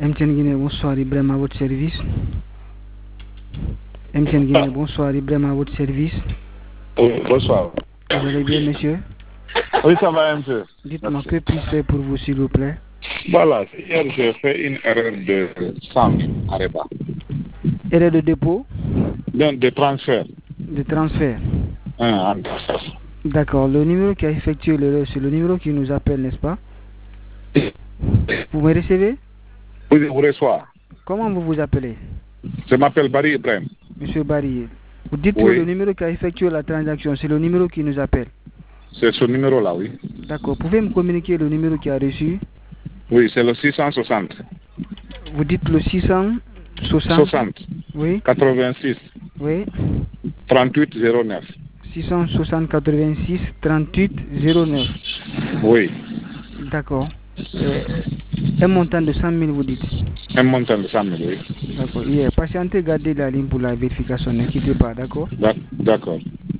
MTN Guinée, bonsoir, Ibrahim à votre service. MTN Guinée, bonsoir, Ibrahim à votre service. Bonsoir. Vous allez bien, monsieur? Oui, ça va un peu. Dites-moi, que puis-je faire pour vous, s'il vous plaît? Voilà, hier j'ai fait une erreur de sang à Reba. Erreur de dépôt? De transfert. De transfert. En D'accord, le numéro qui a effectué l'erreur, c'est le numéro qui nous appelle, n'est-ce pas? Vous me recevez? Oui, je vous reçois. Comment vous vous appelez? Je m'appelle Barry Ibrahim. Monsieur Barry, vous dites que Oui. le numéro qui a effectué la transaction, c'est le numéro qui nous appelle. C'est ce numéro-là, oui. D'accord, pouvez me communiquer le numéro qui a reçu? Oui, c'est le 660. Vous dites le 660? 60. Oui. 86. Oui. 38 09. 660 86 38 09. Oui. D'accord. Un montant de 100 000, vous dites? Un montant de 100 000, oui. D'accord. Patientez, gardez la ligne pour la vérification, ne quittez pas, d'accord? D'accord.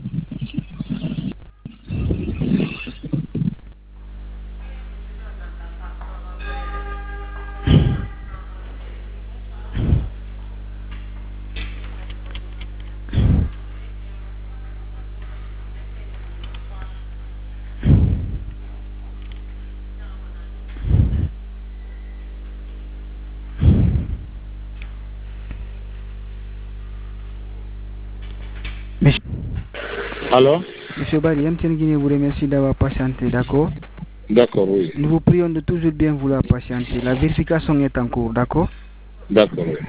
Monsieur, Alors? Monsieur Barry, MTN Guinée vous remercie d'avoir patienté, d'accord? D'accord, oui. Nous vous prions de toujours bien vouloir patienter. La vérification est en cours, d'accord? D'accord, oui.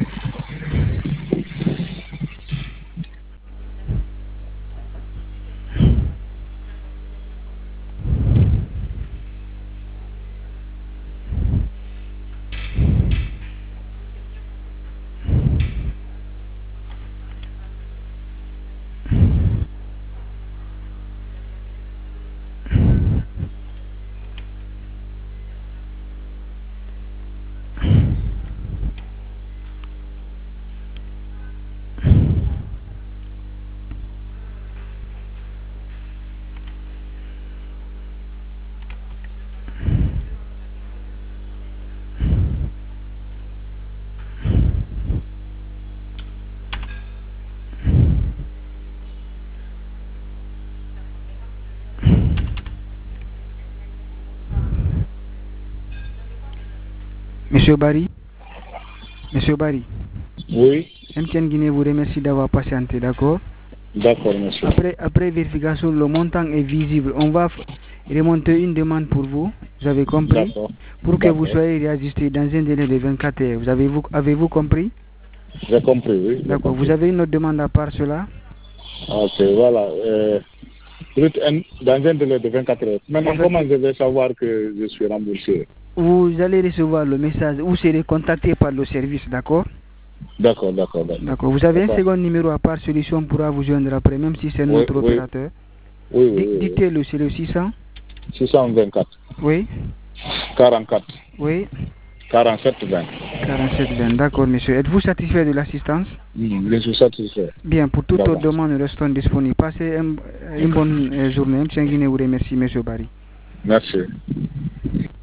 Monsieur Barry? Monsieur Barry? Oui. MTN Guinée vous remercie d'avoir patienté, d'accord? D'accord, monsieur. Après vérification, le montant est visible. On va remonter une demande pour vous, vous avez compris? D'accord. Pour que vous soyez réajusté dans un délai de 24 heures. Avez-vous compris? J'ai compris, oui. D'accord. Vous avez une autre demande à part cela? Ok, voilà. Dans un délai de 24 heures. Maintenant, comment je vais savoir que je suis remboursé? Vous allez recevoir le message, vous serez contacté par le service, d'accord? D'accord. D'accord. Vous avez un second numéro à part celui-ci, on pourra vous joindre après, même si c'est notre opérateur. Oui. Dites-le, c'est le 600? 624. Oui. 44. Oui. 47 20. 47 20, d'accord, monsieur. Êtes-vous satisfait de l'assistance? Je suis satisfait. Bien, pour toute autre demande, nous restons disponibles. Passez une bonne journée. M. Guinée vous remercie, monsieur Barry. Merci.